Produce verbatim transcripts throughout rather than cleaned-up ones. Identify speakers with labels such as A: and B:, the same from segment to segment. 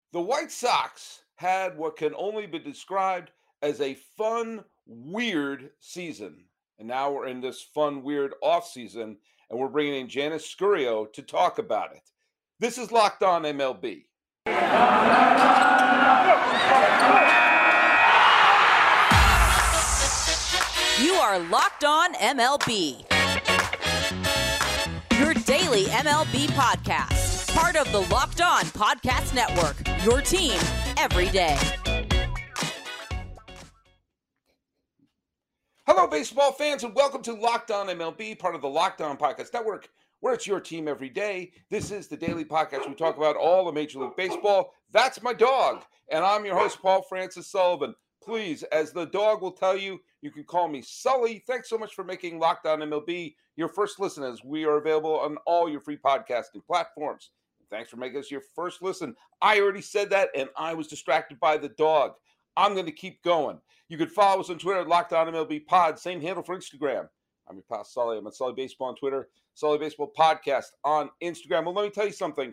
A: The White Sox had what can only be described as a fun, weird season. And now we're in this fun, weird off season, and we're bringing in Janice Scurio to talk about it. This is Locked On M L B.
B: You are Locked On M L B, your daily M L B podcast, part of the Locked On Podcast Network, your team every day.
A: Hello, baseball fans, and welcome to Locked On M L B, part of the Locked On Podcast Network, where it's your team every day. This is the daily podcast. We talk about all of Major League Baseball. That's my dog, and I'm your host, Paul Francis Sullivan. Please, as the dog will tell you, you can call me Sully. Thanks so much for making Locked On M L B your first listen, as we are available on all your free podcasting platforms. Thanks for making us your first listen. I already said that, and I was distracted by the dog. I'm going to keep going. You can follow us on Twitter at Locked On M L B Pod. Same handle for Instagram. I'm your pal Sully. I'm at Sully Baseball on Twitter. Sully Baseball Podcast on Instagram. Well, let me tell you something.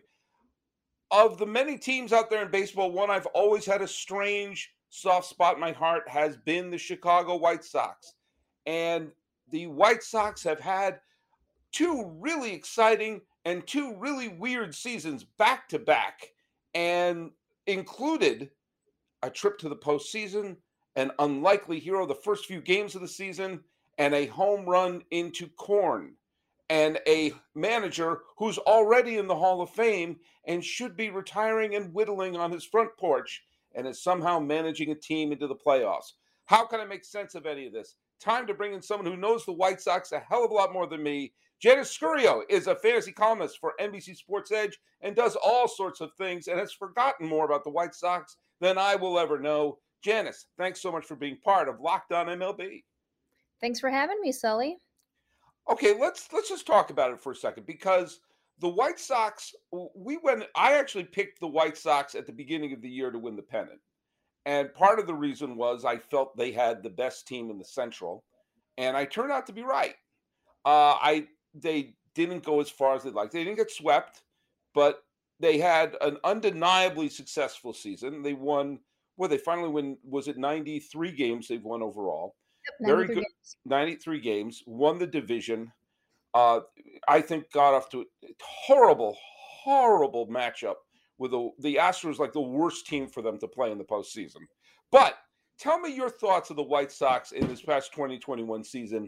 A: Of the many teams out there in baseball, one I've always had a strange soft spot in my heart has been the Chicago White Sox. And the White Sox have had two really exciting and two really weird seasons back to back, and included a trip to the postseason, an unlikely hero the first few games of the season, and a home run into corn, and a manager who's already in the Hall of Fame and should be retiring and whittling on his front porch, and is somehow managing a team into the playoffs. How can I make sense of any of this? Time to bring in someone who knows the White Sox a hell of a lot more than me. Janice Scurio is a fantasy columnist for N B C Sports Edge and does all sorts of things and has forgotten more about the White Sox than I will ever know. Janice, thanks so much for being part of Locked On M L B.
C: Thanks for having me, Sully.
A: Okay, let's let's just talk about it for a second, because the White Sox, we went, I actually picked the White Sox at the beginning of the year to win the pennant. And part of the reason was I felt they had the best team in the Central, and I turned out to be right. Uh, I they didn't go as far as they'd like. They didn't get swept, but they had an undeniably successful season. They won, well, they finally win, was it ninety-three games they've won overall?
C: Yep,
A: Very
C: ninety-three
A: good,
C: games.
A: ninety-three games, won the division. Uh, I think got off to a horrible, horrible matchup with the, the Astros, like the worst team for them to play in the postseason. But tell me your thoughts of the White Sox in this past twenty twenty-one season,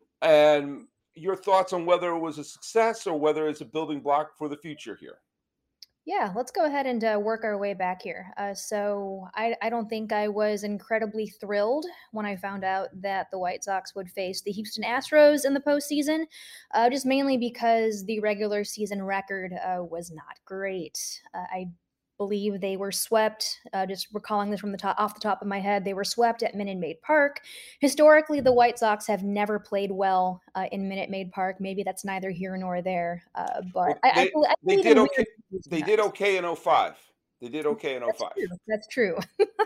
A: and your thoughts on whether it was a success or whether it's a building block for the future here.
C: Yeah, let's go ahead and uh, work our way back here. Uh, so I, I don't think I was incredibly thrilled when I found out that the White Sox would face the Houston Astros in the postseason, uh, just mainly because the regular season record uh, was not great. Uh, I believe they were swept, uh, just recalling this from the top, off the top of my head, they were swept at Minute Maid Park. Historically, the White Sox have never played well uh, in Minute Maid Park. Maybe that's neither here nor there, uh, but
A: Well,
C: I, I,
A: they
C: bel- I
A: they
C: believe
A: did
C: in
A: okay.
C: weird
A: They
C: sometimes.
A: did okay in oh five. They did okay in oh
C: That's
A: five.
C: true. That's true.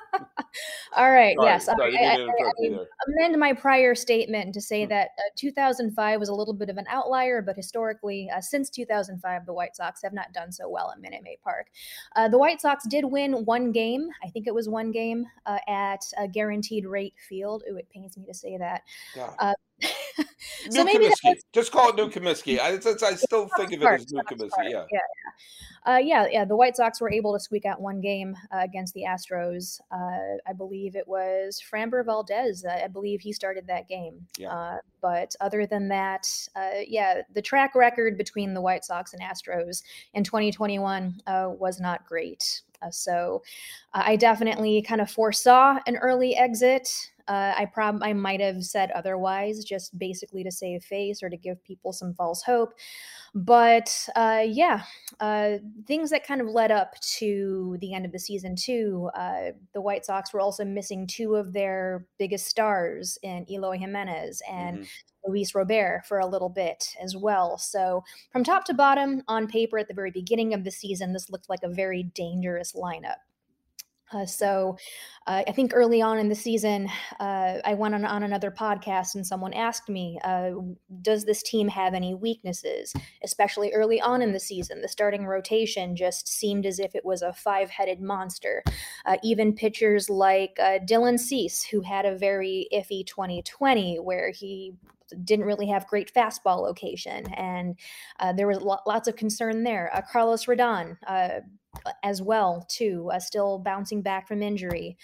C: All right.
A: Sorry,
C: Yes. I,
A: sorry, I didn't
C: I,
A: mean
C: I,
A: to interrupt you
C: I
A: there.
C: amend my prior statement to say
A: Hmm.
C: that uh, two thousand five was a little bit of an outlier, but historically, uh, since two thousand five, the White Sox have not done so well at Minute Maid Park. Uh, the White Sox did win one game. I think it was one game uh, at a Guaranteed Rate Field. Ooh, it pains me to say that.
A: God.
C: Uh,
A: New
C: so maybe that
A: Comiskey. Just call it New Comiskey. I, it's- I still think of it
C: Park,
A: as New
C: Sox
A: Comiskey.
C: Park.
A: Yeah.
C: Yeah. Uh, yeah, yeah. The White Sox were able to squeak out one game uh, against the Astros. Uh, I believe it was Framber Valdez. Uh, I believe he started that game.
A: Yeah.
C: Uh, but other than that, uh, yeah, the track record between the White Sox and Astros in twenty twenty-one uh, was not great. Uh, so uh, I definitely kind of foresaw an early exit. Uh, I prob I might have said otherwise, just basically to save face or to give people some false hope. But uh, yeah, uh, things that kind of led up to the end of the season too. Uh, the White Sox were also missing two of their biggest stars in Eloy Jimenez and
A: Mhm.
C: Luis Robert for a little bit as well. So from top to bottom, on paper at the very beginning of the season, this looked like a very dangerous lineup. Uh, so uh, I think early on in the season, uh, I went on, on another podcast and someone asked me, uh, does this team have any weaknesses? Especially early on in the season, the starting rotation just seemed as if it was a five-headed monster. Uh, even pitchers like uh, Dylan Cease, who had a very iffy twenty twenty where he didn't really have great fastball location, and uh, there was lo- lots of concern there. Uh, Carlos Rodon, uh, as well, too, uh, still bouncing back from injury.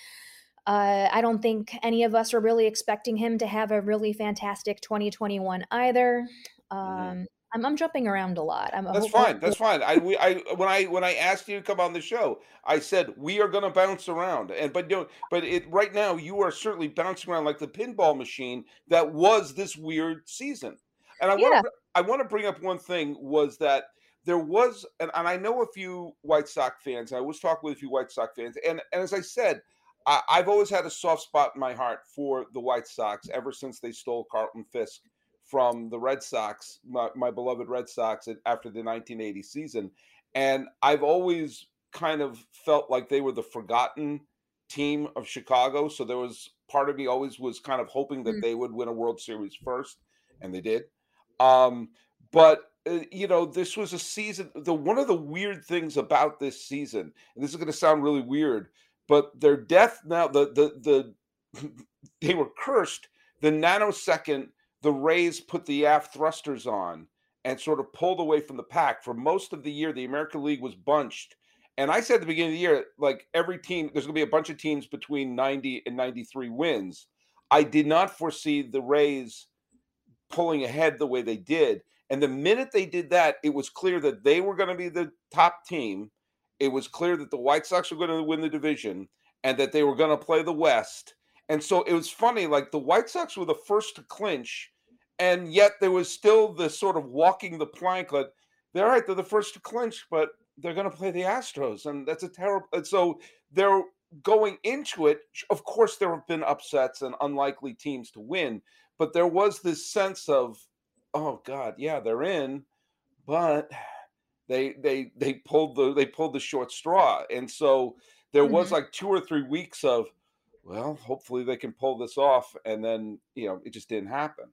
C: Uh, I don't think any of us were really expecting him to have a really fantastic twenty twenty-one either.
A: Mhm.
C: Um, I'm, I'm jumping around a lot. I'm a
A: That's
C: hope.
A: fine. That's fine. I we I when I when I asked you to come on the show, I said we are going to bounce around. And but you know, but it right now you are certainly bouncing around like the pinball machine that was this weird season. And I want
C: Yeah,
A: to I want to bring up one thing was that there was and, and I know a few White Sox fans. I was talking with a few White Sox fans, and and as I said, I, I've always had a soft spot in my heart for the White Sox ever since they stole Carlton Fisk from the Red Sox, my, my beloved Red Sox, after the nineteen eighty season. And I've always kind of felt like they were the forgotten team of Chicago. So there was part of me always was kind of hoping that
C: mm,
A: they would win a World Series first, and they did. Um, but uh, you know, this was a season. The one of the weird things about this season, and this is going to sound really weird, but their death now, the the the they were cursed. The nanosecond the Rays put the aft thrusters on and sort of pulled away from the pack. For most of the year, the American League was bunched. And I said at the beginning of the year, like every team, there's going to be a bunch of teams between ninety and ninety-three wins. I did not foresee the Rays pulling ahead the way they did. And the minute they did that, it was clear that they were going to be the top team. It was clear that the White Sox were going to win the division and that they were going to play the West. And so it was funny, like the White Sox were the first to clinch, and yet there was still this sort of walking the plank. Like, they're right, they're the first to clinch, but they're going to play the Astros, and that's a terrible. And so they're going into it. Of course, there have been upsets and unlikely teams to win, but there was this sense of, oh God, yeah, they're in, but they they they pulled the they pulled the short straw, and so there was
C: mhm.
A: like two or three weeks of, well, hopefully they can pull this off, and then you know it just didn't happen.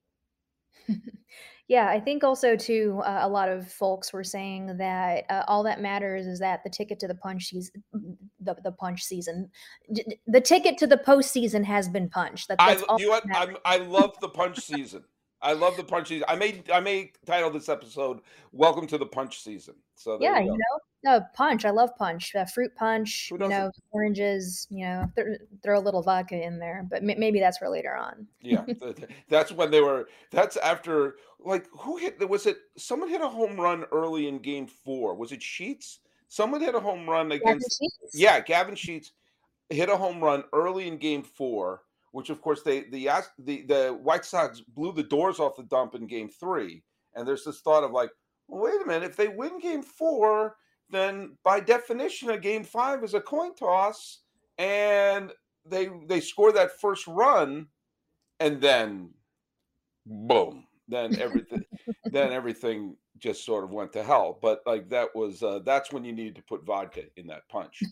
C: Yeah, I think also too, uh, a lot of folks were saying that uh, all that matters is that the ticket to the punch season, the, the punch season, d- d- the ticket to the postseason has been punched. That
A: I
C: that's
A: l-
C: all
A: you know what
C: that
A: I'm
C: matters.
A: I love the punch season. I love the punch season. I may I may title this episode "Welcome to the Punch Season." So there
C: Yeah,
A: you
C: you
A: go.
C: know, no punch. I love punch. Uh, fruit punch.
A: Who
C: You
A: doesn't?
C: know, oranges. You know, th- throw a little vodka in there, but m- maybe that's for later on.
A: Yeah, th- th- that's when they were. That's after, like, who hit? Was it someone hit a home run early in Game Four? Was it Sheets? Someone hit a home run
C: Gavin
A: against.
C: Sheets.
A: Yeah, Gavin Sheets hit a home run early in Game Four, which of course they the Ast- the the White Sox blew the doors off the dump in Game Three, and there's this thought of like, well, wait a minute, if they win Game Four, then by definition, a Game Five is a coin toss, and they they score that first run and then boom, then everything then everything just sort of went to hell. But like that was uh, that's when you needed to put vodka in that punch.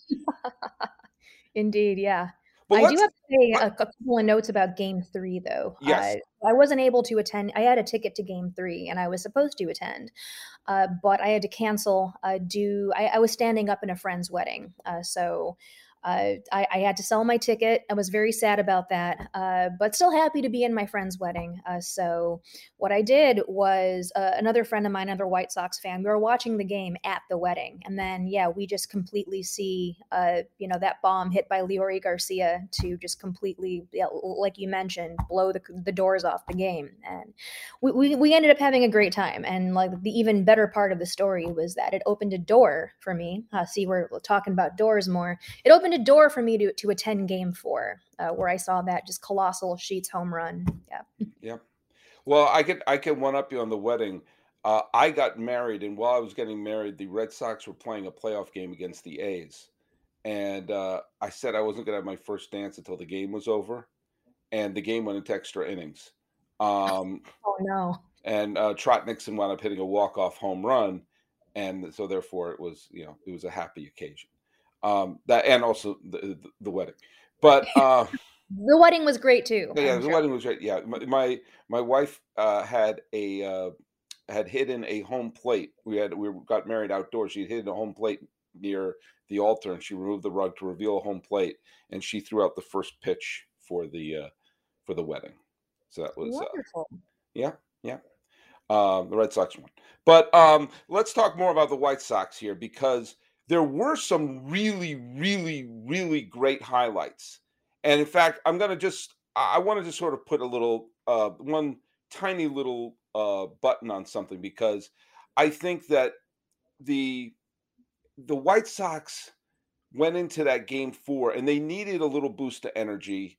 C: Indeed, yeah.
A: But
C: I do
A: let's
C: have to say
A: let,
C: a cou couple of notes about game three, though. Uh,
A: yes.
C: I wasn't able to attend. I had a ticket to game three, and I was supposed to attend, uh, but I had to cancel, uh, due I I was standing up in a friend's wedding, uh, so, uh, I I had to sell my ticket. I was very sad about that, uh, but still happy to be in my friend's wedding. Uh, so what I did was, uh, another friend of mine, another White Sox fan, we were watching the game at the wedding, and then, yeah, we just completely see, uh, you know, that bomb hit by Leori Garcia to just completely, yeah, like you mentioned, blow the the doors off the game, and we, we we ended up having a great time. And like the even better part of the story was that it opened a door for me. Uh, see, we're talking about doors more. It opened a door for me to to attend game four, uh, where I saw that just colossal Sheets home run. Yeah.
A: Yep. Well, I could I can one up you on the wedding. Uh, I got married, and while I was getting married, the Red Sox were playing a playoff game against the A's, and uh, I said I wasn't going to have my first dance until the game was over, and the game went into extra innings. Um,
C: Oh no.
A: and uh, Trot Nixon wound up hitting a walk off home run, and so therefore it was you know it was a happy occasion. Um, that and also the the, the wedding, but uh,
C: The wedding was great too,
A: yeah,
C: I'm
A: the
C: sure.
A: wedding was great. Yeah, my my, my wife uh, had a uh, had hidden a home plate. We had we got married outdoors. She had hidden a home plate near the altar, and she removed the rug to reveal a home plate, and she threw out the first pitch for the uh, for the wedding. So that was uh,
C: Wonderful.
A: yeah, yeah. Um, the Red Sox won. But um, let's talk more about the White Sox here because there were some really, really, really great highlights. And in fact, I'm going to just, I want to just sort of put a little, uh, one tiny little uh, button on something because I think that the the White Sox went into that game four and they needed a little boost of energy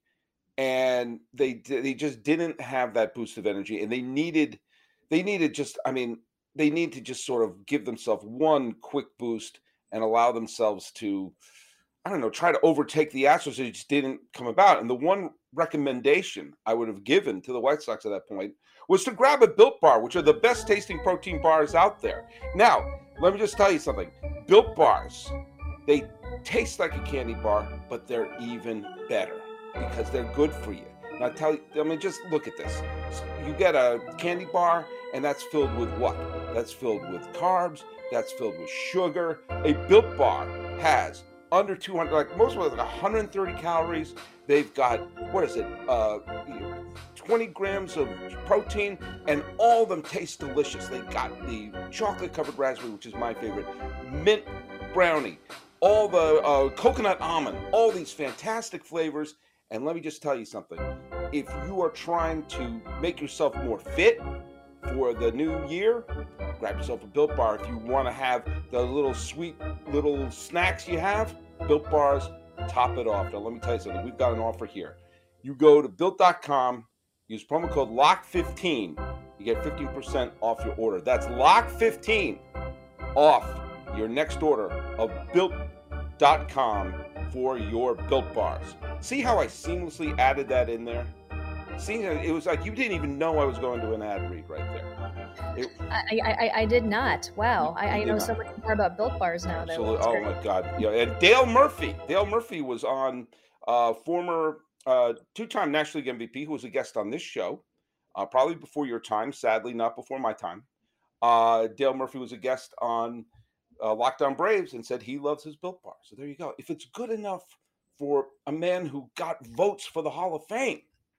A: and they d- they just didn't have that boost of energy and they needed they needed just I mean they need to just sort of give themselves one quick boost and allow themselves to I don't know try to overtake the Astros. It just didn't come about. And the one recommendation I would have given to the White Sox at that point was to grab a Built Bar, which are the best tasting protein bars out there. Now, let me just tell you something. Built Bars, they taste like a candy bar, but they're even better because they're good for you. Now, tell you, I mean, just look at this. You get a candy bar, and that's filled with what? That's filled with carbs. That's filled with sugar. A Built Bar has under two hundred, like most of them, like one hundred thirty calories. They've got what is it? Uh, twenty grams of protein, and all of them taste delicious. They've got the chocolate covered raspberry, which is my favorite, mint brownie, all the uh, coconut almond, all these fantastic flavors. And let me just tell you something. If you are trying to make yourself more fit for the new year, grab yourself a Built Bar. If you want to have the little sweet little snacks you have, Built Bars, top it off. Now, let me tell you something. We've got an offer here. You go to built dot com, use promo code lock fifteen. You get fifteen percent off your order. That's lock fifteen off your next order of built dot com for your Built Bars. See how I seamlessly added that in there? See, it was like you didn't even know I was going to an ad read right there. It,
C: I, I, I did not. Wow. I,
A: You
C: I
A: did
C: know
A: not.
C: so much more about Built Bars now, though.
A: absolutely.
C: It's
A: Oh
C: great.
A: my God. Yeah. And Dale Murphy. Dale Murphy was on uh, former uh, two-time National League M V P, who was a guest on this show, uh, probably before your time. Sadly, not before my time. Uh, Dale Murphy was a guest on uh, Locked On Braves and said he loves his Built Bar. So there you go. If it's good enough for a man who got votes for the Hall of Fame,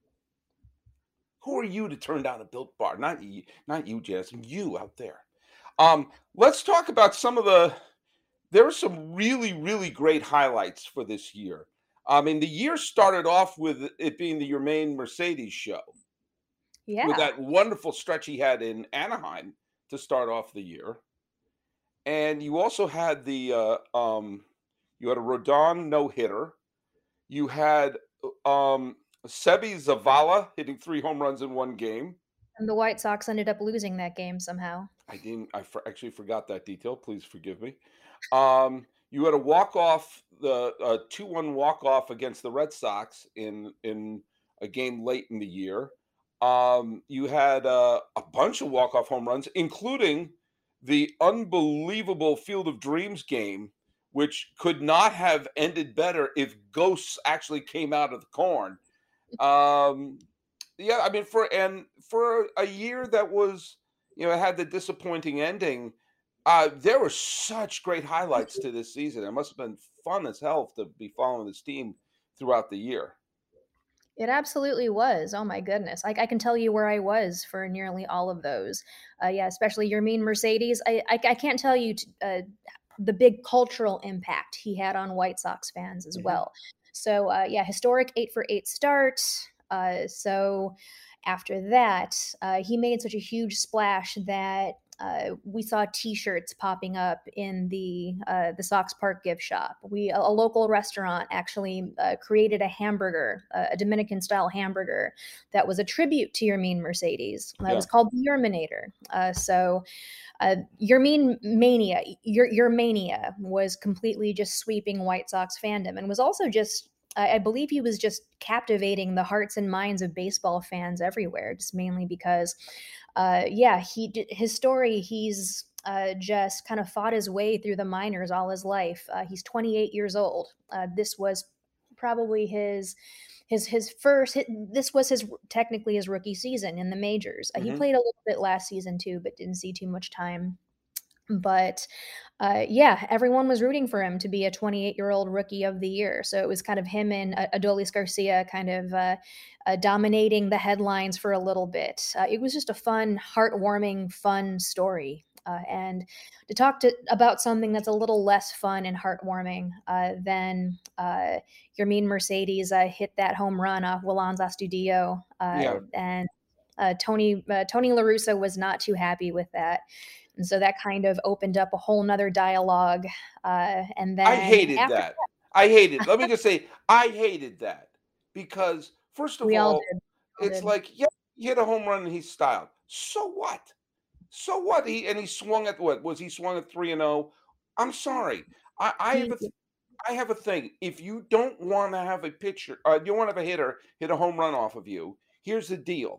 A: who are you to turn down a Built Bar? Not you, not you, Janice. You out there. Um, let's talk about some of the. There were some really, really great highlights for this year. I mean, the year started off with it being the Yermaine Mercedes show, with
C: Yeah.
A: that wonderful stretch he had in Anaheim to start off the year. And you also had the uh, um, you had a Rodon no hitter. You had um, Sebi Zavala hitting three home runs in one game.
C: And the White Sox ended up losing that game somehow.
A: I didn't. I for, actually forgot that detail. Please forgive me. Um, you had a walk off, the uh, two one walk off against the Red Sox in in a game late in the year. Um, you had uh, a bunch of walk off home runs, including the unbelievable Field of Dreams game, which could not have ended better if ghosts actually came out of the corn. Um, yeah, I mean, for and for a year that was, you know, had the disappointing ending. Uh, there were such great highlights to this season. It must have been fun as hell to be following this team throughout the year.
C: It absolutely was. Oh my goodness. I, I can tell you where I was for nearly all of those. Uh, yeah, especially Yermaine Mercedes. I, I, I can't tell you t- uh, the big cultural impact he had on White Sox fans as
A: Mhm.
C: well. So, uh, yeah, historic eight for eight start. Uh, so, after that, uh, he made such a huge splash that uh, we saw T-shirts popping up in the uh, the Sox Park gift shop. We a, a local restaurant actually uh, created a hamburger, uh, a Dominican style hamburger that was a tribute to Yermaine Mercedes. That
A: Yeah.
C: was called the Yerminator. Uh, so. Uh, Yermaine mania, your your mania was completely just sweeping White Sox fandom, and was also just, I, I believe, he was just captivating the hearts and minds of baseball fans everywhere. Just mainly because, uh, yeah, he did, his story. He's uh, just kind of fought his way through the minors all his life. Uh, he's twenty-eight years old. Uh, this was probably his his his first hit, this was his technically his rookie season in the majors. Uh, he
A: Mm-hmm.
C: played a little bit last season too, but didn't see too much time. But uh, yeah, everyone was rooting for him to be a twenty-eight year old rookie of the year. So it was kind of him and uh, Adolis Garcia kind of uh, uh, dominating the headlines for a little bit. Uh, it was just a fun, heartwarming, fun story. Uh, and to talk to about something that's a little less fun and heartwarming uh, than uh, Yermin Mercedes uh, hit that home run off Wilans Astudillo, uh,
A: Yeah.
C: and uh, Tony uh, Tony La Russa was not too happy with that. And so that kind of opened up a whole nother dialogue. Uh, and then
A: I hated
C: after
A: that. I hated. Let me just say, I hated that because first of
C: we all
A: all,
C: did. all
A: it's
C: did.
A: like, yeah, he hit a home run and he's styled. So what? So what? He and he swung at what? Was he swung at three and zero? I'm sorry. I, I have
C: He,
A: a th- I have a thing. If you don't want to have a pitcher, uh, you want to have a hitter hit a home run off of you. Here's the deal: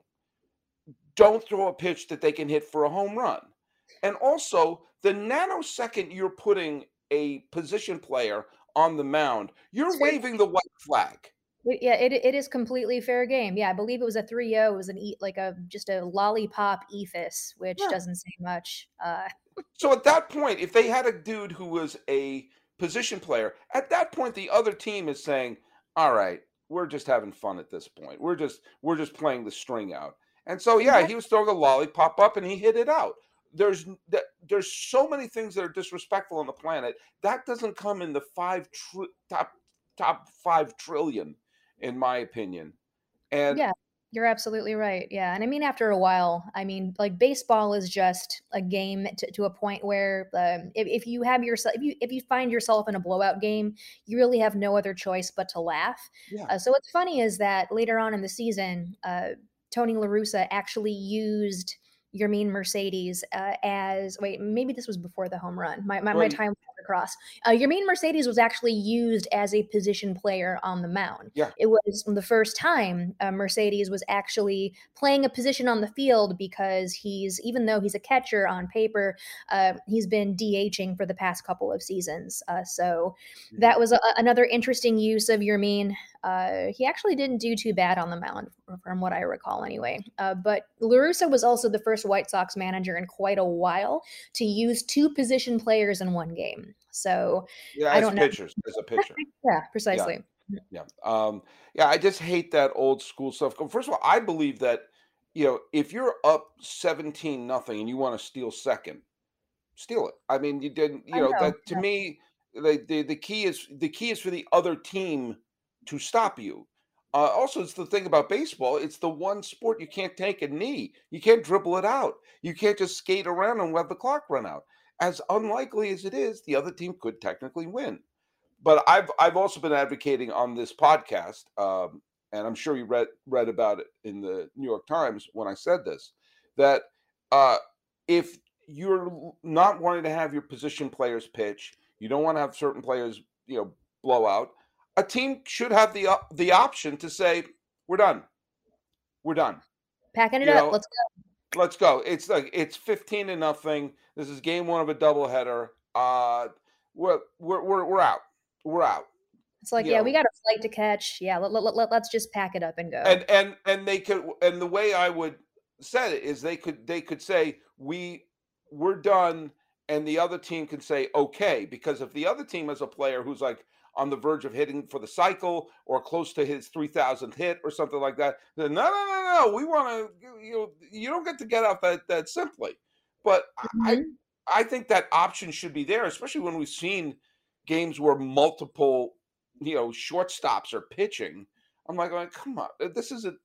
A: don't throw a pitch that they can hit for a home run. And also, the nanosecond you're putting a position player on the mound, you're
C: it's fair.
A: waving the white flag.
C: Yeah, it it is completely fair game. Yeah, I believe it was a three zero. It was an e like a just a lollipop ethos, which
A: Yeah.
C: doesn't say much. Uh,
A: So at that point, if they had a dude who was a position player, at that point the other team is saying, "All right, we're just having fun at this point. We're just we're just playing the string out." And so yeah, he
C: exactly.
A: was throwing a lollipop up and he hit it out. There's n- that there's so many things that are disrespectful on the planet. That doesn't come in the five tr- top top five trillion, in my opinion. And
C: Yeah, you're absolutely right. Yeah, and I mean, after a while, I mean, like baseball is just a game to, to a point where um, if, if you have yourself, if you if you find yourself in a blowout game, you really have no other choice but to laugh.
A: yeah,
C: Uh, so what's funny is that later on in the season, uh, Tony La Russa actually used Yermin Mercedes uh, as wait, maybe this was before the home run. My my, my
A: well,
C: time was across. Uh, Yermin Mercedes was actually used as a position player on the mound.
A: yeah,
C: It was the first time uh, Mercedes was actually playing a position on the field because he's, even though he's a catcher on paper, uh, he's been DHing for the past couple of seasons. Uh, so
A: mhm.
C: that was a, another interesting use of Yermin. Uh, he actually didn't do too bad on the mound, from what I recall, anyway. Uh, but La Russa was also the first White Sox manager in quite a while to use two position players in one game. So
A: yeah,
C: I
A: as
C: don't know.
A: pitchers, as a pitcher.
C: Yeah,
A: Yeah.
C: precisely.
A: Yeah. Um, yeah, I just hate that old school stuff. First of all, I believe that, you know, if you're up seventeen nothing and you want to steal second, steal it. I mean, you didn't,
C: I
A: you know,
C: know.
A: that to me, the, the the key is the key is for the other team to stop you. Uh, also, it's the thing about baseball. It's the one sport you can't take a knee. You can't dribble it out. You can't just skate around and let the clock run out. As unlikely as it is, the other team could technically win. But I've I've also been advocating on this podcast, um, and I'm sure you read read about it in the New York Times when I said this, that uh, if you're l- not wanting to have your position players pitch, you don't want to have certain players, you know, blow out. A team should have the op- the option to say, "We're done. We're done."
C: Packing it
A: You
C: up.
A: know,
C: Let's go.
A: let's go. It's like it's fifteen to nothing. This is game one of a doubleheader. Uh, we're we're we're we're out. We're out.
C: It's like,
A: You
C: yeah, we
A: know,
C: got a flight to catch. Yeah, let, let, let, let's just pack it up and go.
A: and and and they could, and the way I would set it is they could they could say we we're done, and the other team can say okay, because if the other team has a player who's like on the verge of hitting for the cycle or close to his three thousandth hit or something like that, then no, no, no, no, we want to, you know, you don't get to get out that that simply. But I
C: Mhm.
A: I think that option should be there, especially when we've seen games where multiple, you know, shortstops are pitching. I'm like, going, come on, uh, this isn't,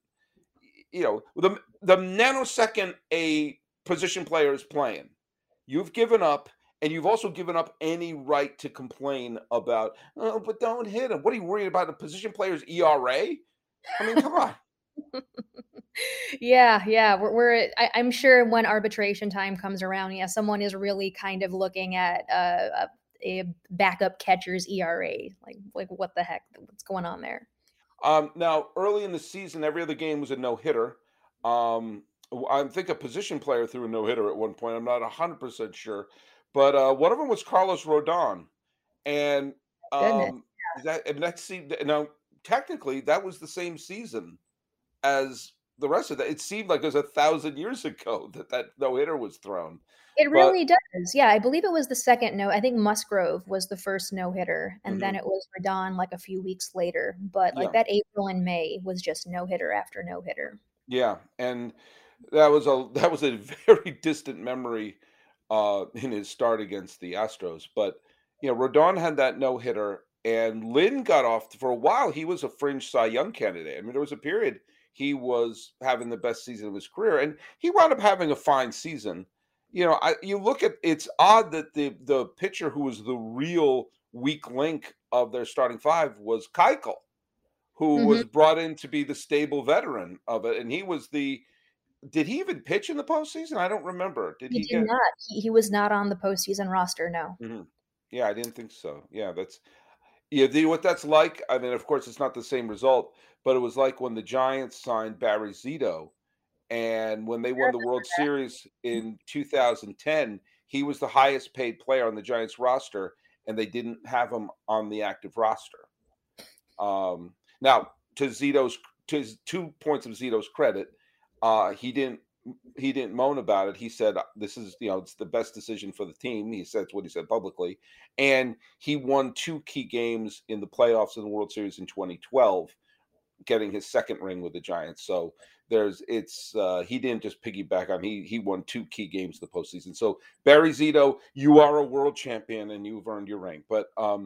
A: you know, the the nanosecond a position player is playing, you've given up, and you've also given up any right to complain about, oh, but don't hit him. What are you worried about? A position player's E R A? I mean, come on.
C: Yeah, yeah. We're, we're I, I'm sure when arbitration time comes around, yeah, someone is really kind of looking at uh, a, a backup catcher's E R A. Like, like what the heck? What's going on there?
A: Um, now, early in the season, every other game was a no hitter. Um, I think a position player threw a no hitter at one point. I'm not one hundred percent sure, but uh, one of them was Carlos Rodon, and
C: Goodness.
A: um, that and that seemed now technically that was the same season as the rest of that. It seemed like it was a thousand years ago that that no hitter was thrown,
C: It
A: but
C: really does. Yeah, I believe it was the second no I think Musgrove was the first no-hitter, and then
A: mhm,
C: it was Rodon, like, a few weeks later, but, like,
A: yeah,
C: that April and May was just no-hitter after no-hitter.
A: yeah, and that was a that was a very distant memory uh, in his start against the Astros. But you know, Rodon had that no hitter, and Lynn got off for a while. He was a fringe Cy Young candidate. I mean, there was a period he was having the best season of his career, and he wound up having a fine season. You know, I, you look at it's odd that the the pitcher who was the real weak link of their starting five was Keuchel, who
C: Mhm.
A: was brought in to be the stable veteran of it, and he was the did he even pitch in the postseason? I don't remember. Did
C: He
A: he
C: did
A: get?
C: not. He he was not on the postseason roster, no.
A: Mhm. Yeah, I didn't think so. Yeah, that's yeah. Do you know what that's like? I mean, of course, it's not the same result, but it was like when the Giants signed Barry Zito, and when they
C: I
A: won the World Series in two thousand ten, he was the highest paid player on the Giants roster, and they didn't have him on the active roster. Um, now, to Zito's to his two points of Zito's credit, uh, he didn't he didn't moan about it. He said, "Uh, "This is you know it's the best decision for the team." He said that's what he said publicly, and he won two key games in the playoffs in the World Series in twenty twelve, getting his second ring with the Giants. So there's it's uh, he didn't just piggyback on he he won two key games in the postseason. So Barry Zito, you are a world champion and you've earned your ring. But um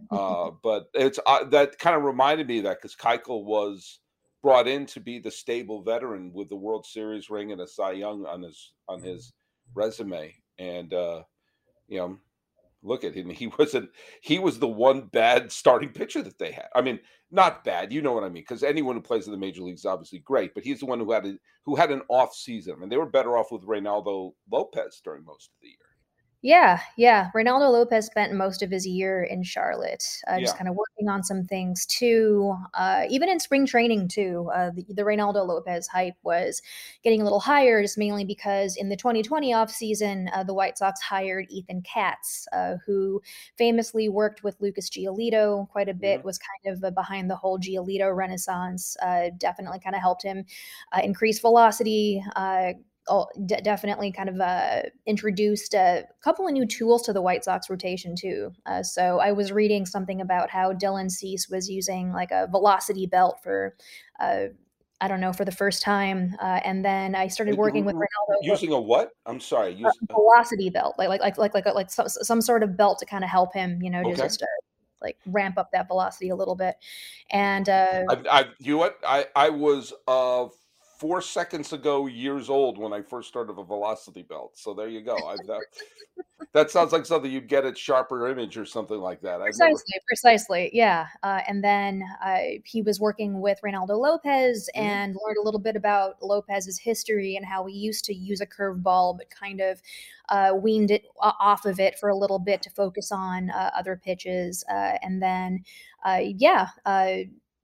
A: uh but it's uh, that kind of reminded me of that because Keuchel was brought in to be the stable veteran with the World Series ring and a Cy Young on his on his resume. And uh you know look at him. He wasn't he was the one bad starting pitcher that they had. I mean, not bad, you know what I mean, because anyone who plays in the major leagues is obviously great, but he's the one who had a who had an off season. I mean, they were better off with Reynaldo Lopez during most of the year.
C: Yeah, yeah. Reynaldo Lopez spent most of his year in Charlotte, uh, just
A: Yeah.
C: kind of working on some things too. Uh, even in spring training too, uh, the, the Reynaldo Lopez hype was getting a little higher, just mainly because in the twenty twenty offseason, uh, the White Sox hired Ethan Katz, uh, who famously worked with Lucas Giolito quite a bit,
A: Mhm.
C: was kind of uh, behind the whole Giolito renaissance, uh, definitely kind of helped him uh, increase velocity, uh, oh, de- definitely kind of uh, introduced a couple of new tools to the White Sox rotation too. Uh, so I was reading something about how Dylan Cease was using like a velocity belt for, uh, I don't know, for the first time, uh, and then I started
A: Uh,
C: working
A: r
C: with
A: r
C: Ronaldo.
A: using a what? I'm sorry,
C: A
A: use uh,
C: velocity belt, like like like like like like some, some sort of belt to kind of help him, you know, just
A: okay.
C: just to like ramp up that velocity a little bit. And uh,
A: I I you know what? I I was, uh, four seconds ago years old when I first started a velocity belt, so there you go. I've that that sounds like something you'd get at Sharper Image or something like that. I've never
C: Precisely, precisely, yeah, uh, and then, uh, he was working with Reynaldo Lopez
A: Mhm.
C: and learned a little bit about Lopez's history and how he used to use a curveball, but kind of, uh, weaned it o off of it for a little bit to focus on, uh, other pitches, uh, and then, uh, yeah, uh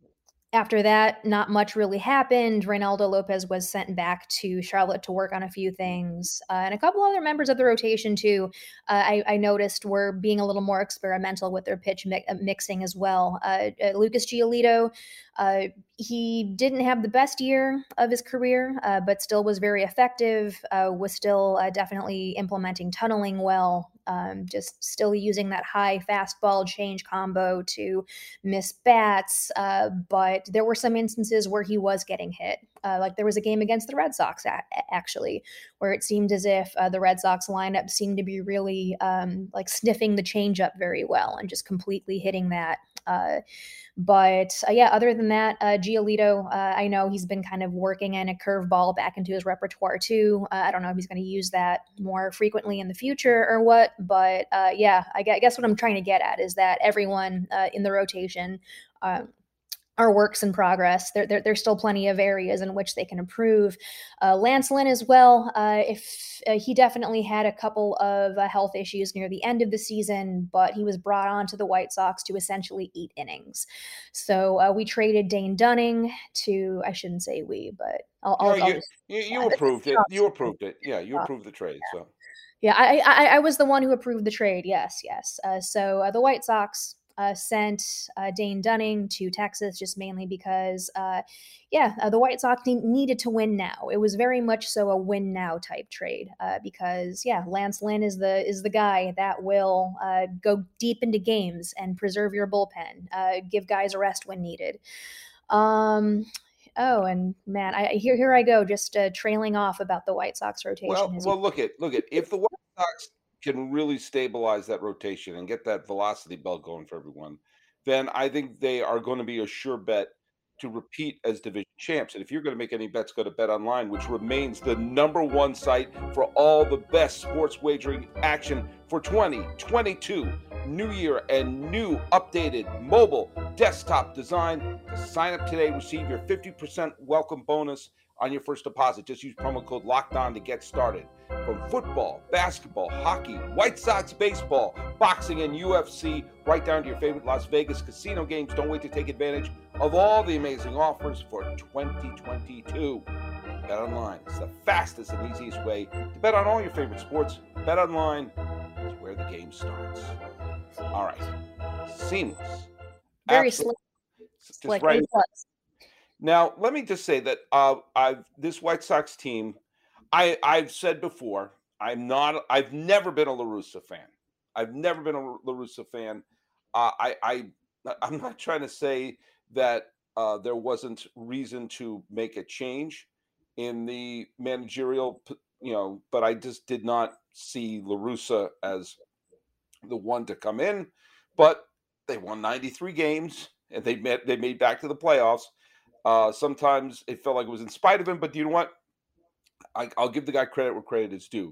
C: after that, not much really happened. Reynaldo Lopez was sent back to Charlotte to work on a few things, uh, and a couple other members of the rotation too. Uh, I, I noticed were being a little more experimental with their pitch mi- uh, mixing as well. Uh, uh, Lucas Giolito, uh, he didn't have the best year of his career, uh, but still was very effective. Uh, was still uh, definitely implementing tunneling well. Um, just still using that high fastball change combo to miss bats, uh, but there were some instances where he was getting hit. Uh, like there was a game against the Red Sox, a- actually, where it seemed as if uh, the Red Sox lineup seemed to be really um, like sniffing the changeup very well and just completely hitting that. Uh, but uh, yeah, other than that, uh, Giolito, uh, I know he's been kind of working in a curveball back into his repertoire too. Uh, I don't know if he's going to use that more frequently in the future or what, but uh, yeah, I guess, I guess what I'm trying to get at is that everyone uh, in the rotation, um, are works in progress. There, there, there's still plenty of areas in which they can improve. Uh, Lance Lynn as well, uh, if uh, he definitely had a couple of uh, health issues near the end of the season, but he was brought on to the White Sox to essentially eat innings. So uh, we traded Dane Dunning to, I shouldn't say we, but I'll,
A: No,
C: I'll, I'll
A: you
C: just,
A: you, you
C: yeah, this is
A: approved it.
C: Trump's
A: You
C: trade.
A: approved it. Yeah, you
C: Uh,
A: approved the trade. So
C: yeah, I, I, I was the one who approved the trade. Yes, yes. Uh, so uh, the White Sox uh, sent uh, Dane Dunning to Texas just mainly because, uh, yeah, uh, the White Sox ne- needed to win now. It was very much so a win now type trade uh, because, yeah, Lance Lynn is the is the guy that will uh, go deep into games and preserve your bullpen, uh, give guys a rest when needed. Um, oh, and man, I here here I go, just uh, trailing off about the White Sox rotation.
A: well,
C: As you
A: well, look at look at if the White Sox can really stabilize that rotation and get that velocity belt going for everyone, then I think they are going to be a sure bet to repeat as division champs. And if you're going to make any bets, go to Bet Online, which remains the number one site for all the best sports wagering action for twenty twenty-two. New year and new updated mobile desktop design. To sign up today, receive your fifty percent welcome bonus on your first deposit. Just use promo code LOCKEDON to get started. From football, basketball, hockey, White Sox baseball, boxing, and U F C, right down to your favorite Las Vegas casino games. Don't wait to take advantage of all the amazing offers for twenty twenty-two. Bet Online is the fastest and easiest way to bet on all your favorite sports. Bet Online is where the game starts. All right. Seamless.
C: very
A: Absolutely.
C: slick,
A: Just
C: slick
A: right.
C: A plus.
A: Now, let me just say that uh, I've this White Sox team. I I've said before, I'm not. I've never been a La Russa fan. I've never been a La Russa fan. Uh, I I I'm not trying to say that uh, there wasn't reason to make a change in the managerial, p- you know, but I just did not see La Russa as the one to come in. But they won ninety-three games and they met. They made back to the playoffs. Uh, sometimes it felt like it was in spite of him, but you know what? I, I'll give the guy credit where credit is due.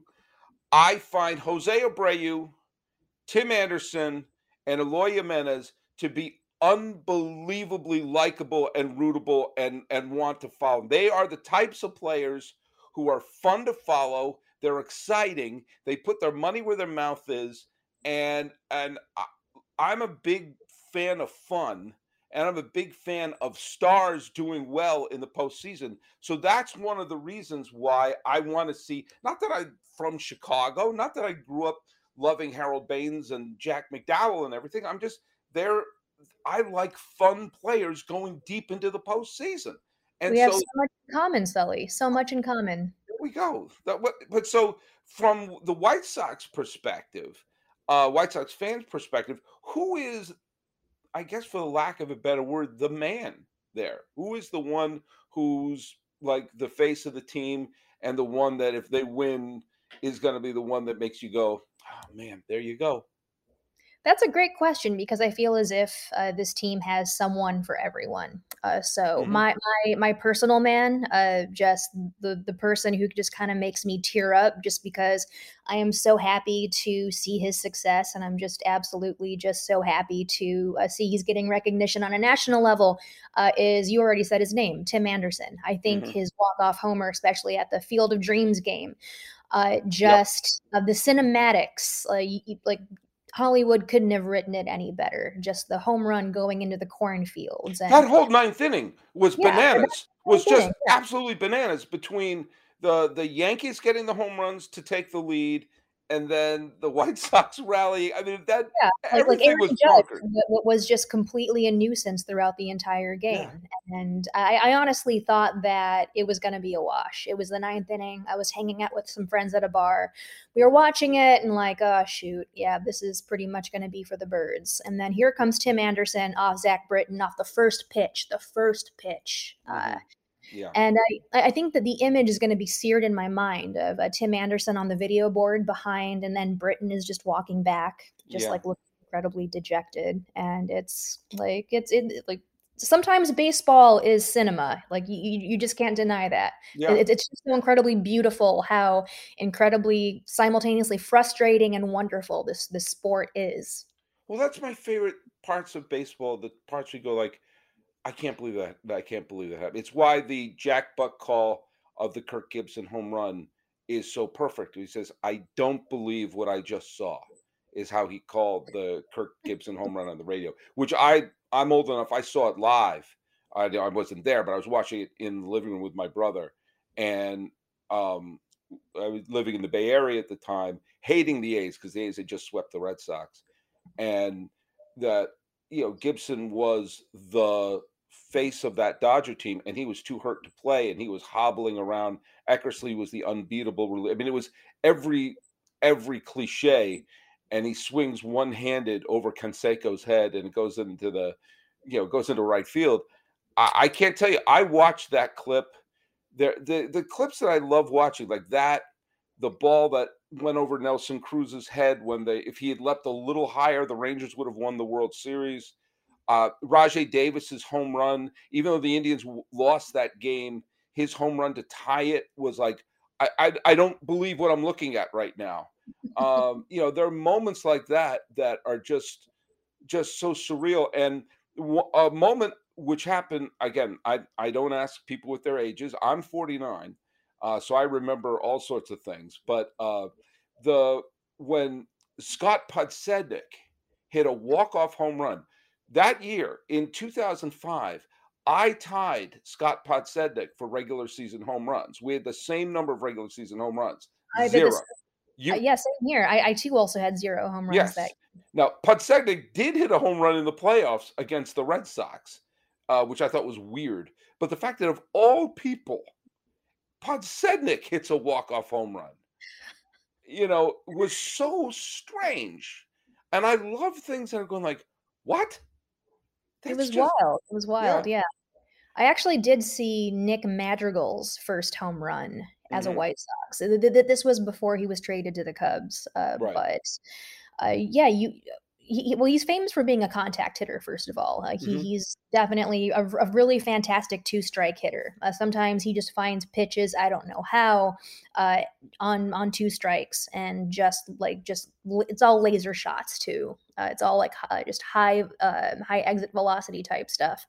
A: I find Jose Abreu, Tim Anderson, and Eloy Jimenez to be unbelievably likable and rootable and, and want to follow. They are the types of players who are fun to follow. They're exciting. They put their money where their mouth is. And and I, I'm a big fan of fun. And I'm a big fan of stars doing well in the postseason. So that's one of the reasons why I want to see, not that I'm from Chicago, not that I grew up loving Harold Baines and Jack McDowell and everything. I'm just there. I like fun players going deep into the postseason. And
C: We have
A: so
C: so much in common, Sully. So much in common.
A: there we go. That, what, but so from the White Sox perspective, uh, White Sox fans' perspective, who is, I guess, for the lack of a better word, the man there? Who is the one who's like the face of the team and the one that if they win is going to be the one that makes you go, oh man, there you go.
C: That's a great question because I feel as if uh, this team has someone for everyone. Uh, so
A: Mhm.
C: my my my personal man, uh, just the the person who just kind of makes me tear up, just because I am so happy to see his success, and I'm just absolutely just so happy to uh, see he's getting recognition on a national level. Uh, is you already said his name, Tim Anderson. I think
A: Mhm.
C: his walk off homer, especially at the Field of Dreams game, uh,
A: Yep.
C: just uh, the cinematics, uh, y- y- like Hollywood couldn't have written it any better. Just the home run going into the cornfields, and
A: That whole ninth inning was
C: yeah, and that's
A: bananas.
C: the whole
A: Was just
C: thing. Yeah,
A: absolutely bananas between the the Yankees getting the home runs to take the lead and then the White Sox rally. I mean, that
C: yeah. Like like
A: everything
C: Aaron
A: was
C: Judge
A: bonkers.
C: w- w- was just completely a nuisance throughout the entire
A: Yeah.
C: game, and I, I honestly thought that it was going to be a wash. It was the ninth inning. I was hanging out with some friends at a bar. We were watching it, and like, oh shoot, yeah, this is pretty much going to be for the birds. And then here comes Tim Anderson off Zach Britton off the first pitch. The first pitch. Uh,
A: Mhm. Yeah.
C: And I, I think that the image is going to be seared in my mind of uh, Tim Anderson on the video board behind, and then Britton is just walking back, just
A: Yeah.
C: like looking incredibly dejected. And it's like it's it like sometimes baseball is cinema. Like you, you you just can't deny that.
A: Yeah.
C: It, it's just so incredibly beautiful how incredibly simultaneously frustrating and wonderful this this sport is.
A: Well, that's my favorite parts of baseball, the parts we go like, I can't believe that. I can't believe that happened. It's why the Jack Buck call of the Kirk Gibson home run is so perfect. He says, "I don't believe what I just saw," is how he called the Kirk Gibson home run on the radio. Which I I'm old enough. I saw it live. I I wasn't there, but I was watching it in the living room with my brother, and um, I was living in the Bay Area at the time, hating the A's because the A's had just swept the Red Sox, and that you know Gibson was the face of that Dodger team, and he was too hurt to play, and he was hobbling around. Eckersley was the unbeatable. rel- I mean, it was every every cliche, and he swings one handed over Canseco's head, and it goes into the, you know, goes into right field. I, I can't tell you. I watched that clip. There, the the clips that I love watching, like that, the ball that went over Nelson Cruz's head when they, if he had leapt a little higher, the Rangers would have won the World Series. Uh, Rajay Davis's home run, even though the Indians w- lost that game, his home run to tie it was like, I, I, I don't believe what I'm looking at right now. Um, you know, there are moments like that that are just just so surreal. And w- a moment which happened again, I I don't ask people with their ages. I'm forty-nine, uh, so I remember all sorts of things. But uh, the when Scott Podsednik hit a walk-off home run that year in two thousand five, I tied Scott Podsednik for regular season home runs. We had the same number of regular season home runs,
C: I did
A: zero.
C: this. Uh,
A: You
C: yeah, same here. I, I too also had zero home runs that.
A: Yes. Now, Podsednik did hit a home run in the playoffs against the Red Sox, uh, which I thought was weird. But the fact that of all people, Podsednik hits a walk-off home run, you know, was so strange. And I love things that are going like, what?
C: It
A: That's
C: was
A: just,
C: wild. It was wild.
A: yeah.
C: Yeah. I actually did see Nick Madrigal's first home run as a
A: Mhm.
C: White Sox. Th- th- th- This was before he was traded to the Cubs. Uh,
A: Right.
C: but uh, yeah, you. He, he- well, he's famous for being a contact hitter. First of all, uh, he
A: Mhm.
C: he's definitely a, a really fantastic two strike hitter. Uh, sometimes he just finds pitches, I don't know how, uh, on on two strikes, and just like just l- it's all laser shots too. Uh, it's all like uh, just high uh, high exit velocity type stuff.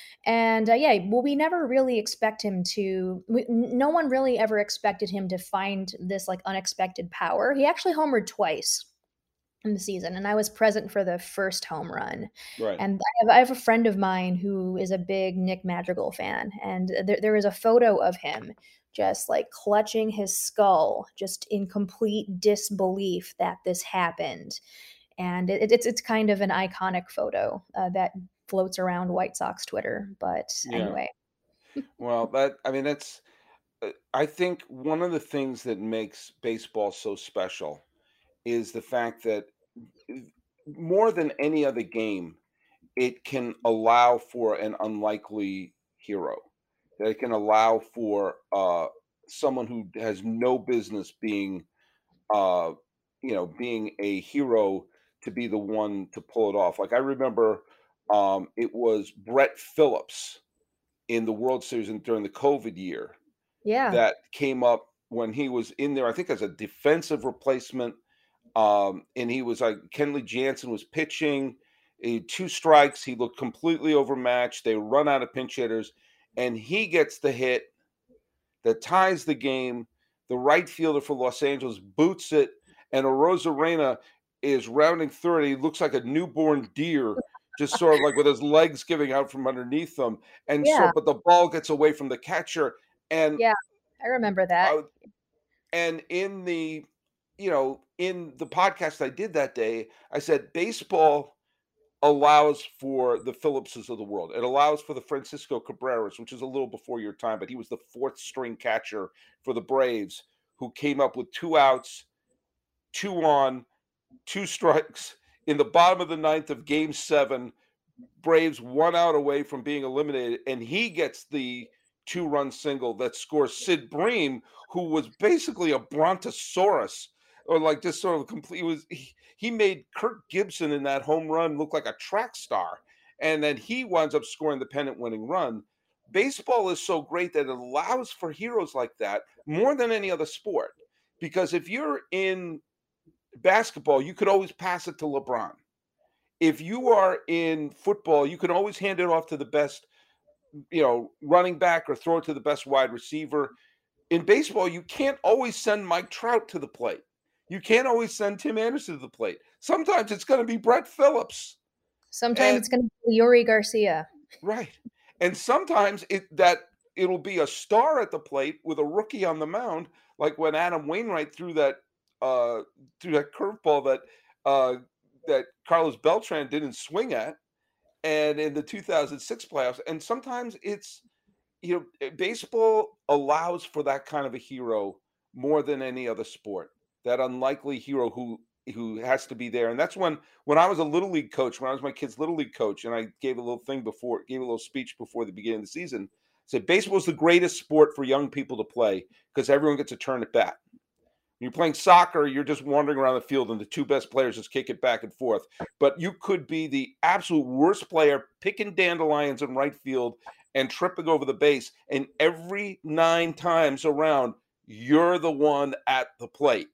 C: And uh, yeah, well, we never really expect him to. We, n- no one really ever expected him to find this like unexpected power. He actually homered twice in the season, and I was present for the first home run.
A: Right.
C: And I have, I have a friend of mine who is a big Nick Madrigal fan, and there, there is a photo of him just like clutching his skull, just in complete disbelief that this happened. And it, it's it's kind of an iconic photo uh, that floats around White Sox Twitter. But
A: Yeah.
C: anyway,
A: Well, that, I mean, that's, uh, I think one of the things that makes baseball so special is the fact that uh, more than any other game, it can allow for an unlikely hero. That it can allow for uh, someone who has no business being, uh, you know, being a hero to be the one to pull it off. Like I remember, um, it was Brett Phillips in the World Series and during the COVID year
C: yeah,
A: that came up when he was in there. I think as a defensive replacement, um, and he was like Kenley Jansen was pitching, eh, two strikes. He looked completely overmatched. They run out of pinch hitters, and he gets the hit that ties the game. The right fielder for Los Angeles boots it, and Arozarena is rounding third. He looks like a newborn deer, just sort of like with his legs giving out from underneath him. And so,
C: yeah,
A: but the ball gets away from the catcher, and
C: yeah. I remember that.
A: uh, and in the, you know, in the podcast I did that day, I said baseball allows for the Phillipses of the world. It allows for the Francisco Cabreras, which is a little before your time, but he was the fourth string catcher for the Braves who came up with two outs, two on, two strikes in the bottom of the ninth of game seven. Braves one out away from being eliminated, and he gets the two-run single that scores Sid Bream, who was basically a brontosaurus, or like just sort of complete. He was he, he made Kirk Gibson in that home run look like a track star, and then he winds up scoring the pennant-winning run. Baseball is so great that it allows for heroes like that more than any other sport, because if you're in basketball, you could always pass it to LeBron. If you are in football, you can always hand it off to the best, you know, running back or throw it to the best wide receiver. In baseball, you can't always send Mike Trout to the plate. You can't always send Tim Anderson to the plate. Sometimes it's going to be Brett Phillips.
C: Sometimes
A: And,
C: it's going to be Yuri Garcia.
A: Right. And sometimes it that it'll be a star at the plate with a rookie on the mound, like when Adam Wainwright threw that uh, threw that curveball that uh, that Carlos Beltran didn't swing at, and in the two thousand six playoffs. And sometimes it's, you know, baseball allows for that kind of a hero more than any other sport. That unlikely hero who who has to be there. And that's when when I was a little league coach, when I was my kid's little league coach, and I gave a little thing before, gave a little speech before the beginning of the season, said baseball is the greatest sport for young people to play because everyone gets a turn at bat. When you're playing soccer, you're just wandering around the field and the two best players just kick it back and forth. But you could be the absolute worst player picking dandelions in right field and tripping over the base. And every nine times around, you're the one at the plate.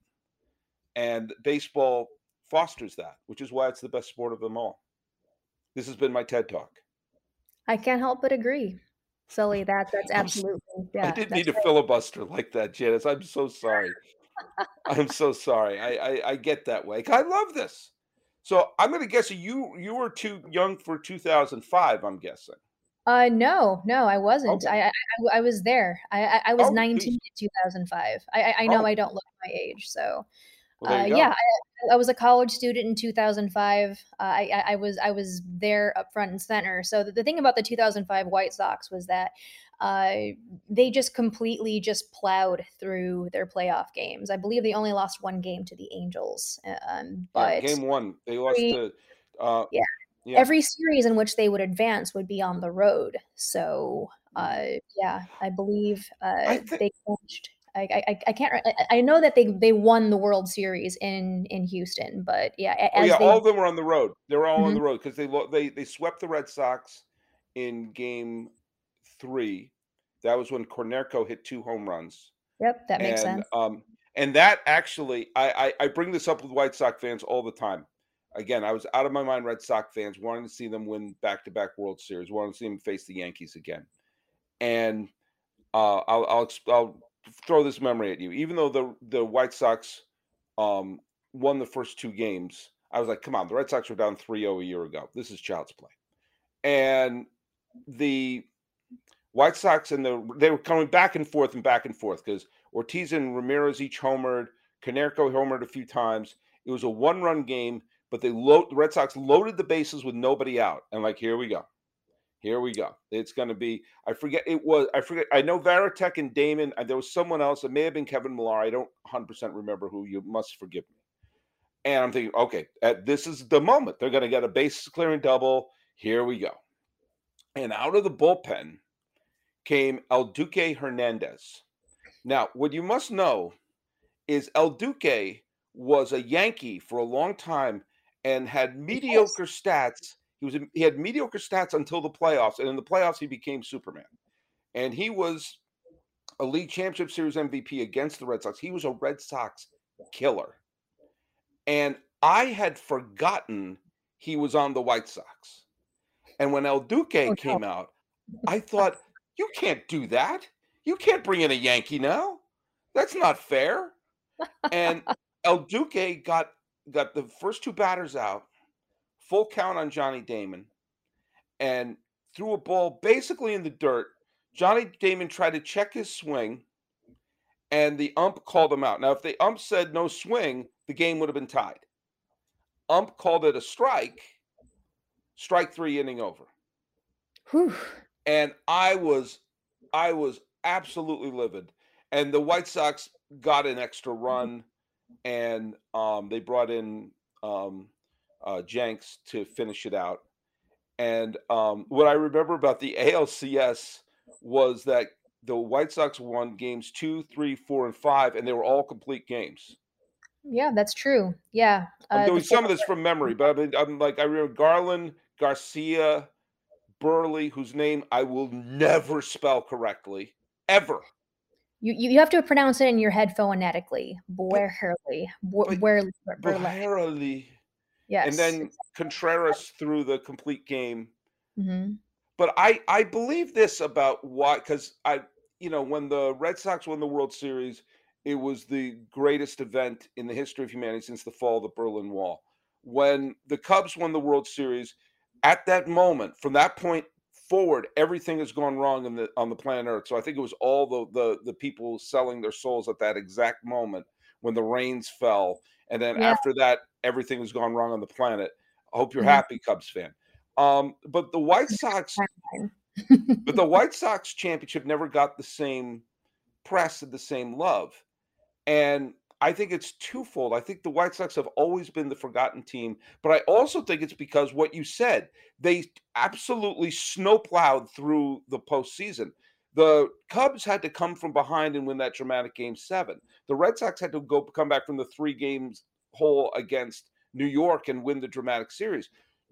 A: And baseball fosters that, which is why it's the best sport of them all. This has been my TED Talk.
C: I can't help but agree. Sully, that, that's
A: I'm
C: absolutely,
A: s-
C: yeah.
A: I didn't
C: that's
A: need to
C: right.
A: filibuster like that, Janice. I'm so sorry. I'm so sorry. I, I, I get that way. I love this. So I'm going to guess you you were too young for two thousand five, I'm guessing.
C: Uh, no, no, I wasn't.
A: Okay.
C: I, I, I- I was there. I, I, I was
A: Oh,
C: nineteen
A: geez.
C: in two thousand five. I, I, I know
A: Oh,
C: I don't look my age, so.
A: well, there
C: Uh,
A: you
C: yeah,
A: go.
C: I, I was a college student in two thousand five. Uh, I, I I was I was there up front and center. So the, the thing about the two thousand five White Sox was that uh, they just completely just plowed through their playoff games. I believe they only lost one game to the Angels, um,
A: Yeah,
C: but
A: game one. They lost
C: every,
A: to, uh,
C: yeah,
A: yeah.
C: every series in which they would advance would be on the road. So uh, yeah, I believe
A: I
C: uh,
A: think,
C: they clinched. I, I, I can't. I, I know that they they won the World Series in in Houston, but yeah, a-
A: oh, yeah,
C: as
A: all
C: they.
A: of them were on the road. They were all on
C: Mhm.
A: the road because they, lo- they, they swept the Red Sox in game three. That was when Cornerco hit two home runs.
C: Yep, that makes
A: And
C: sense.
A: um and that actually I, I I bring this up with White Sox fans all the time. Again, I was out of my mind Red Sox fans wanting to see them win back-to-back World Series, wanting to see them face the Yankees again. And uh I'll I'll exp- I'll throw this memory at you. Even though the the White Sox um won the first two games, I was like, come on, the Red Sox were down three oh a year ago. This is child's play. And the White Sox and the they were coming back and forth and back and forth because Ortiz and Ramirez each homered. Canerco homered a few times. It was a one-run game, but they load the Red Sox loaded the bases with nobody out, and like here we go, here we go. It's going to be. I forget it was. I forget. I know Varitek and Damon. And there was someone else. It may have been Kevin Millar. I don't one hundred percent remember who. You must forgive me. And I'm thinking, okay, uh, this is the moment. They're going to get a base clearing double. Here we go. And out of the bullpen came El Duque Hernandez. Now, what you must know is El Duque was a Yankee for a long time and had
C: Yes.
A: mediocre stats. He was he had mediocre stats until the playoffs, and in the playoffs he became Superman. And he was a league championship series M V P against the Red Sox. He was a Red Sox killer. And I had forgotten he was on the White Sox. And when El Duque
C: Oh no.
A: came out, I thought, you can't do that. You can't bring in a Yankee now. That's not fair. And El Duque got got the first two batters out, full count on Johnny Damon, and threw a ball basically in the dirt. Johnny Damon tried to check his swing, and the ump called him out. Now, if the ump said no swing, the game would have been tied. Ump called it a strike, strike three, inning over.
C: Whew.
A: And I was I was absolutely livid. And the White Sox got an extra run, and um, they brought in um, uh, Jenks to finish it out. And um, what I remember about the A L C S was that the White Sox won games two, three, four, and five, and they were all complete games.
C: Yeah, that's true. Yeah,
A: I'm
C: uh, the
A: doing
C: four.
A: some of this from memory, but I mean, I'm like I remember Garland, Garcia, Burley, whose name I will never spell correctly ever.
C: You, you you have to pronounce it in your head phonetically.
A: But
C: Boerly,
A: but
C: Boerly, Burle.
A: Buharely, and
C: Yes.
A: then Contreras threw the complete game.
C: Hmm.
A: but I I believe this about why, because I you know when the Red Sox won the World Series, it was the greatest event in the history of humanity since the fall of the Berlin Wall. When the Cubs won the World Series, at that moment, from that point forward, everything has gone wrong in the on the planet Earth. So I think it was all the the the people selling their souls at that exact moment when the rains fell, and then
C: Yeah.
A: after that, everything has gone wrong on the planet. I hope you're
C: Mhm.
A: happy, Cubs fan. Um, but the White Sox,
C: Timeline.
A: but the White Sox championship never got the same press and the same love. And I think it's twofold. I think the White Sox have always been the forgotten team, but I also think it's because what you said, they absolutely snowplowed through the postseason. The Cubs had to come from behind and win that dramatic game seven. The Red Sox had to go come back from the three games hole against New York and win the dramatic series.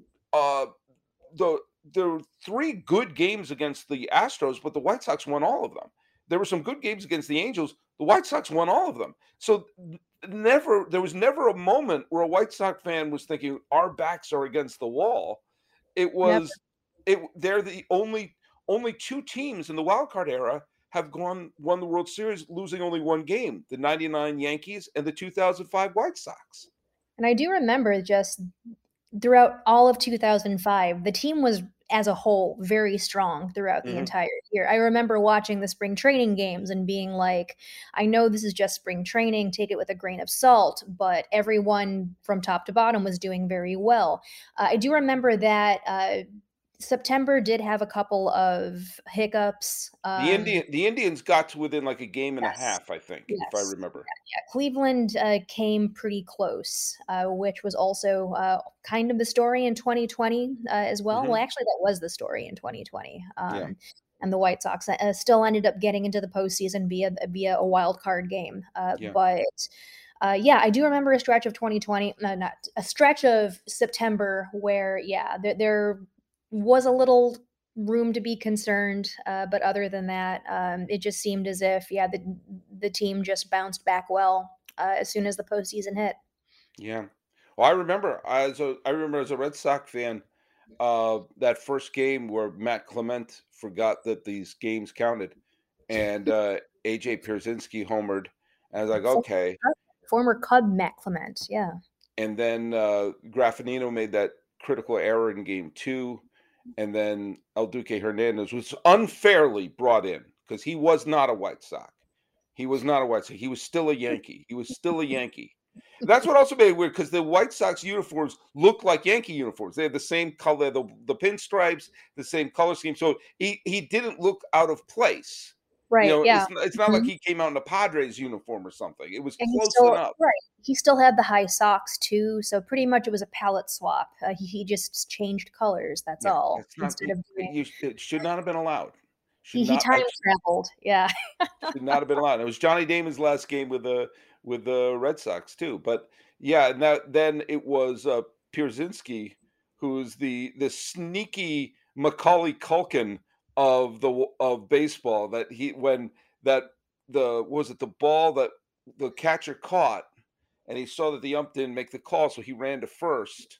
A: Uh, the there were three good games against the Astros, but the White Sox won all of them. There were some good games against the Angels. The White Sox won all of them. So n- never there was never a moment where a White Sox fan was thinking our backs are against the wall. It
C: Never.
A: was it they're the only only two teams in the wild card era have gone won the World Series losing only one game, the ninety-nine Yankees and the two thousand five White Sox.
C: And I do remember just throughout all of two thousand five, the team was as a whole very strong throughout the
A: Mhm.
C: entire year. I remember watching the spring training games and being like, I know this is just spring training, take it with a grain of salt, but everyone from top to bottom was doing very well. Uh, I do remember that uh, September did have a couple of hiccups.
A: The
C: Um,
A: Indian the Indians got to within like a game and a
C: yes,
A: half, I think, if I
C: yes.
A: remember.
C: Yeah, Cleveland uh, came pretty close, uh, which was also uh, kind of the story in twenty twenty uh, as well. Well,
A: Mhm.
C: actually, that was the story in twenty twenty.
A: Yeah.
C: Um, and the White Sox uh, still ended up getting into the postseason via via a wild card game. Uh,
A: Yeah.
C: but uh, yeah, I do remember a stretch of twenty twenty, no, not a stretch of September where, yeah, there, there was a little room to be concerned. Uh, but other than that, um, it just seemed as if, yeah, the the team just bounced back well uh, as soon as the postseason hit.
A: Yeah. Well, I remember as a I remember as a Red Sox fan, uh, that first game where Matt Clement forgot that these games counted, and uh, A J Pierzynski homered. And I was like,
C: For-
A: okay.
C: Former Cub Matt Clement, yeah.
A: And then uh, Graffinino made that critical error in game two, and then El Duque Hernandez was unfairly brought in because he was not a White Sox. He was not a White Sox. He was still a Yankee. He was still a Yankee. That's what also made it weird because the White Sox uniforms look like Yankee uniforms. They had the same color, the, the pinstripes, the same color scheme. So he he didn't look out of place. You
C: Right,
A: know,
C: yeah.
A: it's not, it's not like
C: Mhm.
A: he came out in a Padres uniform or something. It was
C: And he
A: close
C: still
A: enough.
C: right. He still had the high socks too, so pretty much it was a palette swap. Uh, he, he just changed colors. That's
A: Yeah,
C: all.
A: it's not.
C: Instead of doing,
A: You, it should not have been allowed. Should
C: he he
A: not.
C: time
A: I
C: traveled. Yeah.
A: should not have been allowed. It was Johnny Damon's last game with the with the Red Sox too. But yeah, and that then it was uh, Pierzynski, who's the the sneaky Macaulay Culkin of the of baseball. That he when that the was it the ball that the catcher caught, and he saw that the ump didn't make the call, so he ran to first,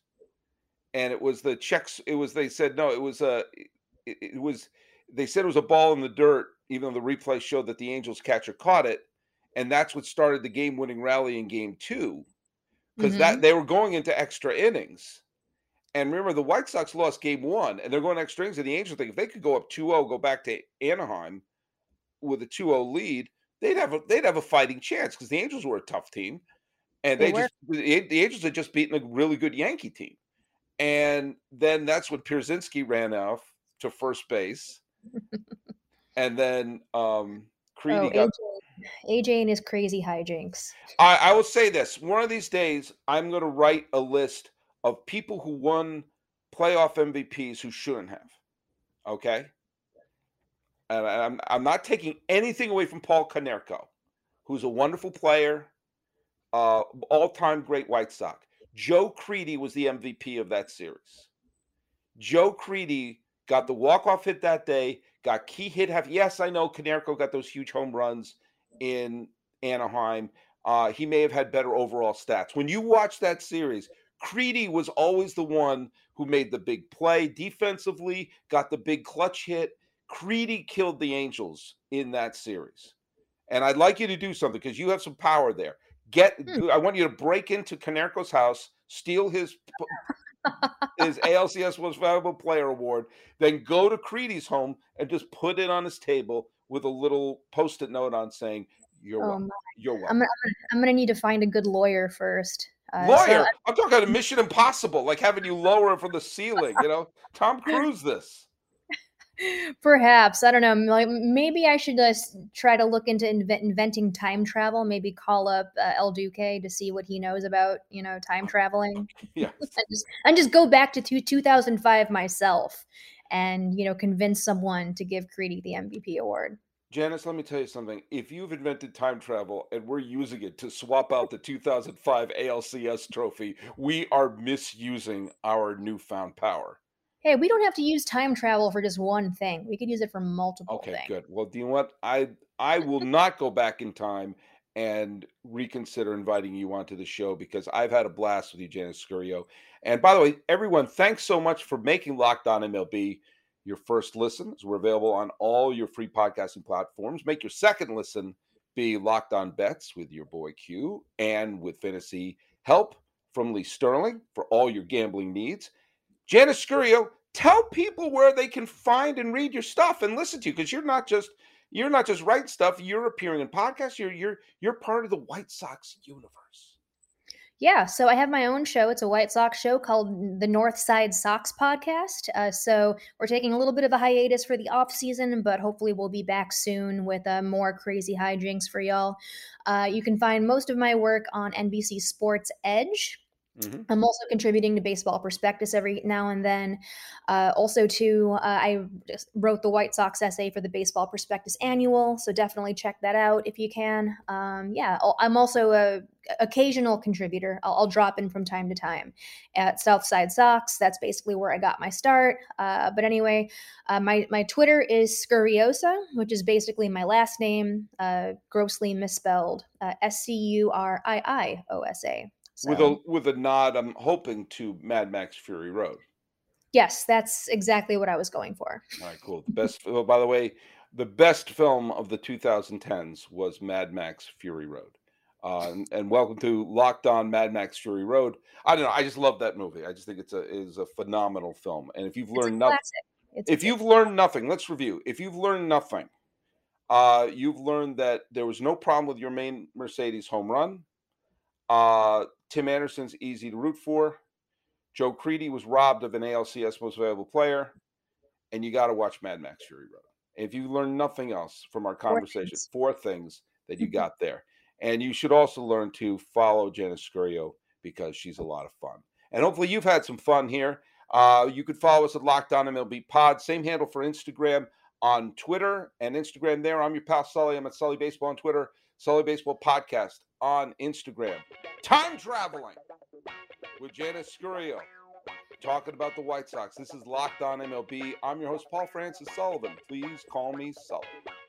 A: and it was the checks. It was they said no, it was a it, it was they said it was a ball in the dirt, even though the replay showed that the Angels catcher caught it, and that's what started the game-winning rally in Game Two because that
C: Hmm.
A: they were going into extra innings. And remember, the White Sox lost Game One, and they're going extra innings. And the Angels think if they could go up two zero, go back to Anaheim with a two zero lead, they'd have a they'd have a fighting chance because the Angels were a tough team, and
C: They
A: they
C: were.
A: just the, the Angels had just beaten a really good Yankee team. And then that's when Pierzynski ran off to first base, and then um,
C: Oh,
A: Creedy got.
C: A J, A J and his crazy hijinks.
A: I, I will say this: one of these days, I'm going to write a list of people who won playoff M V Ps who shouldn't have. Okay, and I'm I'm not taking anything away from Paul Konerko, who's a wonderful player, uh, all-time great White Sox. Joe Creedy was the M V P of that series. Joe Creedy got the walk-off hit that day, got key hit. Have yes, I know Konerko got those huge home runs in Anaheim. Uh, he may have had better overall stats. When you watch that series, Creedy was always the one who made the big play defensively, got the big clutch hit. Creedy killed the Angels in that series. And I'd like you to do something because you have some power there. Get,
C: Hmm.
A: I want you to break into Konerko's house, steal his his A L C S Most Valuable Player award, then go to Creedy's home and just put it on his table with a little post-it note on saying, "You're
C: Oh
A: welcome.
C: my.
A: You're
C: I'm
A: welcome."
C: gonna, I'm gonna, I'm gonna need to find a good lawyer first. Uh, so
A: Lawyer, I'm talking about Mission Impossible, like having you lower it from the ceiling. You know, Tom Cruise. This.
C: perhaps I don't know. Like maybe I should just try to look into invent, inventing time travel. Maybe call up uh, El Duque to see what he knows about you know time traveling.
A: Yes.
C: and just and just go back to two, two thousand five myself, and you know convince someone to give Creedy the M V P award.
A: Janice, let me tell you something. If you've invented time travel and we're using it to swap out the two thousand five A L C S trophy, we are misusing our newfound power.
C: Hey, we don't have to use time travel for just one thing. We could use it for multiple
A: Okay,
C: things.
A: good. Well, do you know what? I I will not go back in time and reconsider inviting you onto the show because I've had a blast with you, Janice Scurio. And by the way, everyone, thanks so much for making Locked On M L B your first listen. As we're available on all your free podcasting platforms. Make your second listen be Locked On Bets with your boy Q and with fantasy help from Lee Sterling for all your gambling needs. Janice Scurio, tell people where they can find and read your stuff and listen to you because you're not just you're not just writing stuff. You're appearing in podcasts. You're you're you're part of the White Sox universe.
C: Yeah, so I have my own show. It's a White Sox show called the North Side Sox Podcast. Uh, so we're taking a little bit of a hiatus for the off season, but hopefully we'll be back soon with uh, more crazy hijinks for y'all. Uh, you can find most of my work on N B C Sports Edge.
A: Mm-hmm.
C: I'm also contributing to Baseball Prospectus every now and then. Uh, also, too, uh, I just wrote the White Sox essay for the Baseball Prospectus Annual, so definitely check that out if you can. Um, yeah, I'll- I'm also a occasional contributor. I'll, I'll drop in from time to time at Southside Sox. That's basically where I got my start. Uh, but anyway, uh, my my Twitter is Scurriosa, which is basically my last name, uh, grossly misspelled, uh, S C U R I I O S A. So,
A: With a with a nod, I'm hoping to Mad Max Fury Road.
C: yes, that's exactly what I was going for.
A: All right, cool. The best. Oh, by the way, the best film of the twenty tens was Mad Max Fury Road. Uh, and, and welcome to Locked On Mad Max Fury Road. I don't know. I just love that movie. I just think it's a is a phenomenal film. And if you've
C: It's a
A: learned nothing,
C: classic. It's,
A: if
C: it's a
A: you've learned nothing, let's review. If you've learned nothing, uh, you've learned that there was no problem with your main Mercedes home run. Uh, Tim Anderson's easy to root for. Joe Creedy was robbed of an A L C S Most Valuable Player, and you got to watch Mad Max Fury Road. If you learn nothing else from our conversation,
C: things.
A: four things that you got there. And you should also learn to follow Janice Scurio because she's a lot of fun. And hopefully you've had some fun here. Uh, you could follow us at Locked On M L B Pod. Same handle for Instagram on Twitter and Instagram there. I'm your pal Sully. I'm at Sully Baseball on Twitter. Sully Baseball Podcast on Instagram. Time traveling with Janice Scurio. Talking about the White Sox. This is Locked On M L B. I'm your host, Paul Francis Sullivan. Please call me Sully.